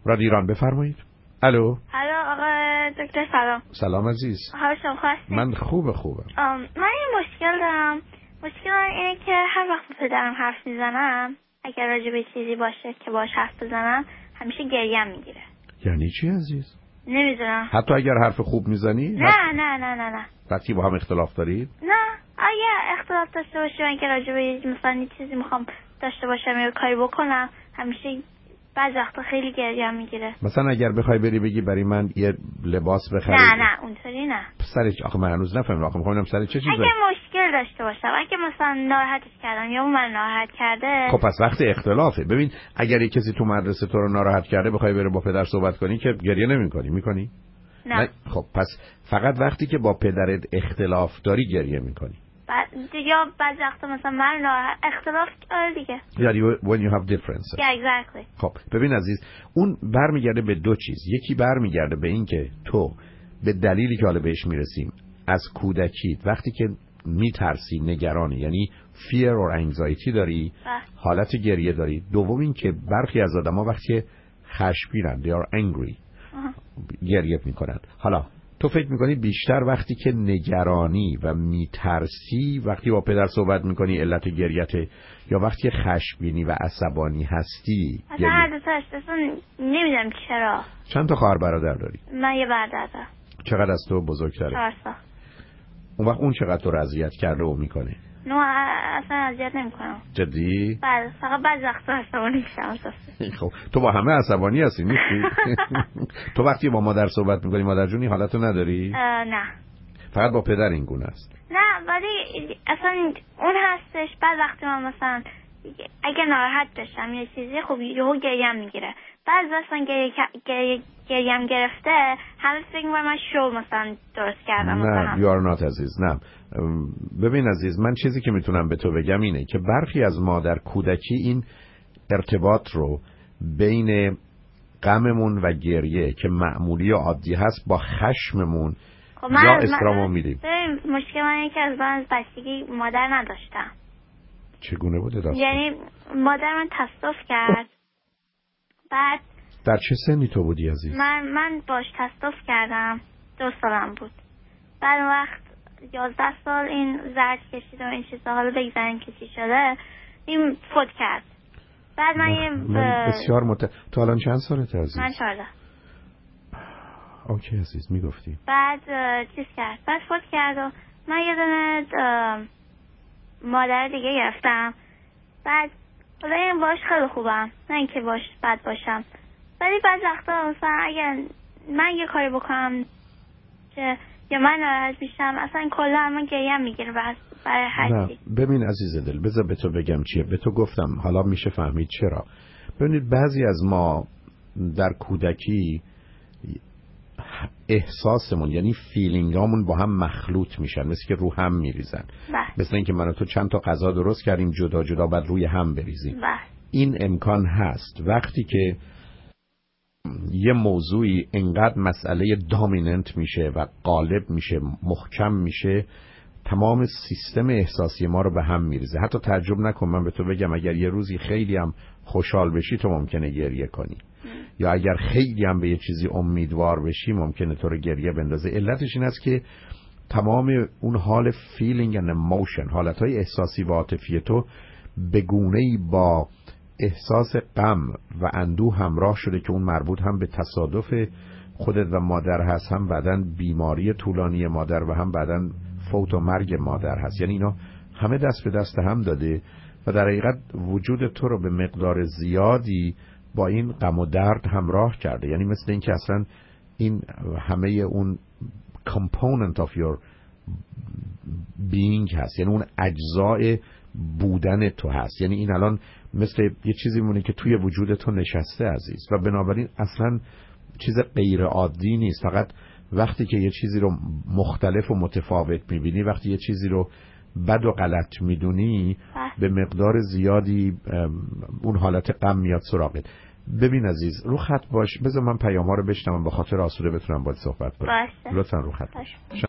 رادیو ایران بفرمایید. الو آقا دکتر سلام. سلام عزیز. حال شما خواستی؟ من خوبه. من یه مشکل دارم. مشکل اینه که هر وقت با پدرم حرف میزنم، اگر راجع به چیزی باشه که باش حرف بزنم، همیشه گریم میگیره. یعنی چی عزیز؟ نمیدونم. حتی اگر حرف خوب میزنی؟ نه. وقتی با هم اختلاف دارید؟ نه، اگه اختلاف داشته باشیم، اگه راجع به مثلا یه چیزی میخوام داشته باشم یا کاری بکنم، همیشه بعضی وقتا خیلی گریم میگیره. مثلا اگر بخوای بری بگی برای من یه لباس بخری؟ نه اونطوری نه. آخه من هنوز نفهمیدم. آخه میخوام سر چه چیزی؟ اگه مشکل داشته باشم، اگه مثلا ناراحتش کردم یا اون من ناراحت کرده. خب پس وقت اختلافه. ببین اگر یک کسی تو مدرسه تو رو ناراحت کرده، بخوای بری با پدر صحبت کنی که گریه نمی‌کنی، می‌کنی؟ نه. خب پس فقط وقتی که با پدرت اختلاف داری گریه می‌کنی. یا بعضی وقتا مثلا من اختلاف دیگه. یعنی when you have differences. Yeah, exactly. خب ببین عزیز، اون برمیگرده به دو چیز. یکی برمیگرده به این که تو به دلیلی که حالا بهش میرسیم از کودکیت وقتی که میترسی، نگرانی، یعنی fear or anxiety داری، حالت گریه داری. دوم این که برخی از آدم‌ها وقتی خشمگینن they are angry گریه میکنن. حالا تو فکر میکنی بیشتر وقتی که نگرانی و میترسی وقتی با پدر صحبت میکنی علت گریته، یا وقتی خشمگینی و عصبانی هستی؟ اصلا هر دو تاش نمیدونم چرا. چند تا خواهر برادر داری؟ من یه برادر دارم. چقدر از تو بزرگتره؟ 4 سال. اون وقت اون چقدر تو رو اذیت کرده و میکنه؟ نه اصلا اذیت نمیکنم. جدی؟ بله، فقط بعضی وقتا عصبانی میشم. خب تو با همه عصبانی هستی نیستی؟ تو وقتی با مادر صحبت میکنی مادر جونی حالتو نداری؟ نه. فقط با پدر این گونه است؟ نه، ولی اصلا اون هستش. بعد وقتی من مثلا اگه ناراحت بشم یه چیزی، خب یهو گریم میگیره. بعد مثلا گریم گرفته، همه فکر می‌کنن من شو مثلا درست کردم. نه you are not عزیز. نه ببین عزیز، من چیزی که میتونم به تو بگم اینه که برخی از ما در کودکی این ارتباط رو بین غممون و گریه که معمولی و عادی هست با خشممون یا استرامون میدیم. مشکل من اینه که از بچگی مادر نداشتم. چگونه بوده داستان؟ یعنی مادر من تصادف کرد. بعد در چه سنی تو بودی عزیز؟ من باش تصادف کردم، 2 سالم بود. بعد وقت 11 سال این زرد کشید و این چیزا، حالا بگذاریم که چی شده، این فوت کرد. بعد من بسیار تو الان چند سالته عزیز؟ من 14. اوکی عزیز، میگفتی. بعد چیز کرد، بعد فوت کرد و من یه دونه مادر دیگه گرفتم. بعد حالا این باش خیلی خوبم، نه اینکه باش بد باشم، ولی بعض وقتا مثلا اگر من یه کاری بکنم که یا من ناراحت میشم، اصلا کلا من گریم میگیره برای هر چی. ببین عزیز دل، بذار به تو بگم چیه. به تو گفتم حالا میشه فهمید چرا. ببینید بعضی از ما در کودکی احساسمون یعنی فیلینگامون با هم مخلوط میشن، مثل که رو هم میریزن. مثل اینکه من و تو چند تا غذا درست کردیم جدا جدا بعد روی هم بریزیم. این امکان هست وقتی که یه موضوعی انقدر مسئله دامیننت میشه و غالب میشه، محکم میشه، تمام سیستم احساسی ما رو به هم میریزه. حتی تعجب نکن من به تو بگم اگر یه روزی خیلی هم خوشحال بشی تو ممکنه گریه کنی، یا اگر خیلی هم به یه چیزی امیدوار بشی ممکنه تو رو گریه بندازه. علتش این است که تمام اون حال feeling and emotion، حالتهای احساسی و عاطفی تو به گونه‌ای با احساس غم و اندوه همراه شده که اون مربوط هم به تصادف خودت و مادر هست، هم بعدن بیماری طولانی مادر و هم بعدن فوت و مرگ مادر هست. یعنی اینا همه دست به دست هم داده و در حقیقت وجود تو رو به مقدار زیادی با این غم و درد همراه کرده. یعنی مثل این که اصلا این همه اون component of your being هست، یعنی اون اجزای بودن تو هست. یعنی این الان مثل یه چیزی مونه که توی وجود تو نشسته عزیز، و بنابراین اصلا چیز غیر عادی نیست. فقط وقتی که یه چیزی رو مختلف و متفاوت میبینی، وقتی یه چیزی رو بد و غلط میدونی، به مقدار زیادی اون حالت غم میاد سراغت. ببین عزیز رو خط باش، بذار من پیام‌ها رو بشنوم به خاطر آسوده بتونم باهات صحبت کنم. لطفاً رو خط باش.